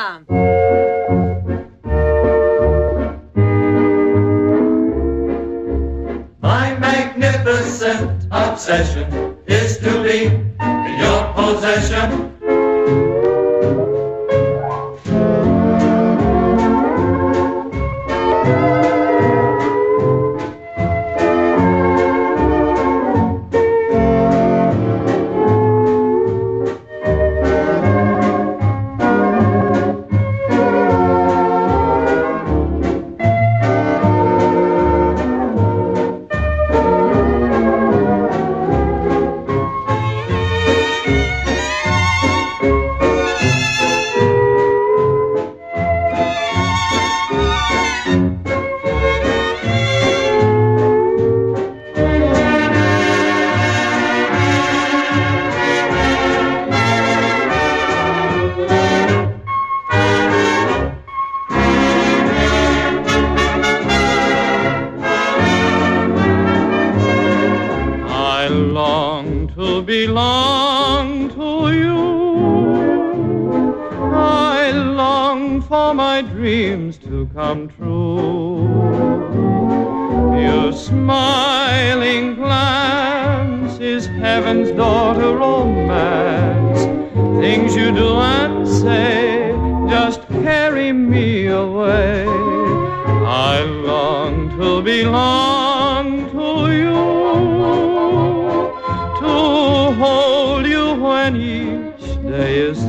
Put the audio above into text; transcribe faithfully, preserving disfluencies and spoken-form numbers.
My magnificent obsession is to be in your possession. Belong to you. I long for my dreams to come true. Your smiling glance is heaven's daughter romance. Things you do and say just carry me away. I long to belong to you, to hold you when each day is